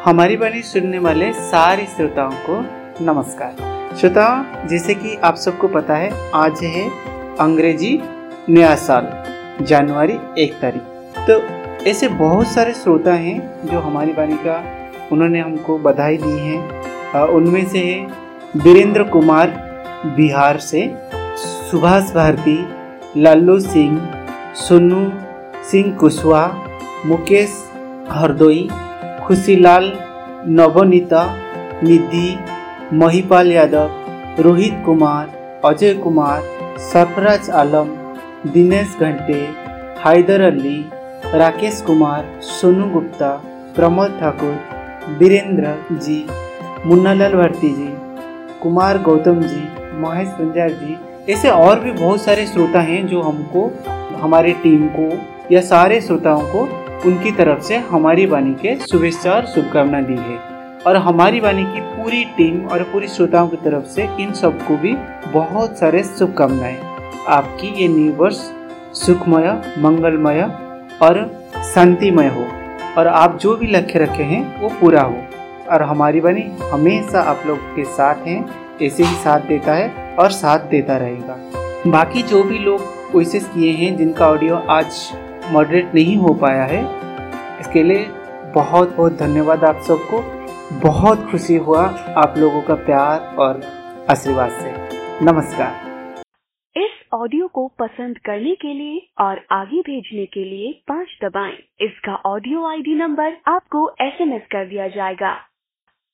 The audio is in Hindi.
हमारी वाणी सुनने वाले सारे श्रोताओं को नमस्कार। श्रोताओं, जैसे कि आप सबको पता है, आज है अंग्रेजी नया साल, जनवरी 1 तारीख। तो ऐसे बहुत सारे श्रोता हैं जो हमारी वाणी का उन्होंने हमको बधाई दी है। उनमें से है वीरेंद्र कुमार बिहार से, सुभाष भारती, लालू सिंह, सोनू सिंह कुशवाहा, मुकेश हरदोई, खुशीलाल, नवनीता, निधि, महिपाल यादव, रोहित कुमार, अजय कुमार, सरफराज आलम, दिनेश घंटे, हैदर अली, राकेश कुमार, सोनू गुप्ता, प्रमोद ठाकुर, वीरेंद्र जी, मुन्नालाल भारती जी, कुमार गौतम जी, महेश पंजार जी, ऐसे और भी बहुत सारे श्रोता हैं जो हमको, हमारी टीम को या सारे श्रोताओं को उनकी तरफ से हमारी वाणी के शुभेच्छा और शुभकामना दी है। और हमारी वाणी की पूरी टीम और पूरी श्रोताओं की तरफ से इन सबको भी बहुत सारे शुभकामनाएं। आपकी ये न्यू वर्ष सुखमय, मंगलमय और शांतिमय हो, और आप जो भी लक्ष्य रखे हैं वो पूरा हो। और हमारी वाणी हमेशा आप लोग के साथ हैं, ऐसे ही साथ देता है और साथ देता रहेगा। बाकी जो भी लोग विशेष किए हैं, जिनका ऑडियो आज मॉडरेट नहीं हो पाया है, इसके लिए बहुत बहुत धन्यवाद आप सबको। बहुत खुशी हुआ आप लोगों का प्यार और आशीर्वाद से। नमस्कार। इस ऑडियो को पसंद करने के लिए और आगे भेजने के लिए 5 दबाएं। इसका ऑडियो ID नंबर आपको SMS कर दिया जाएगा।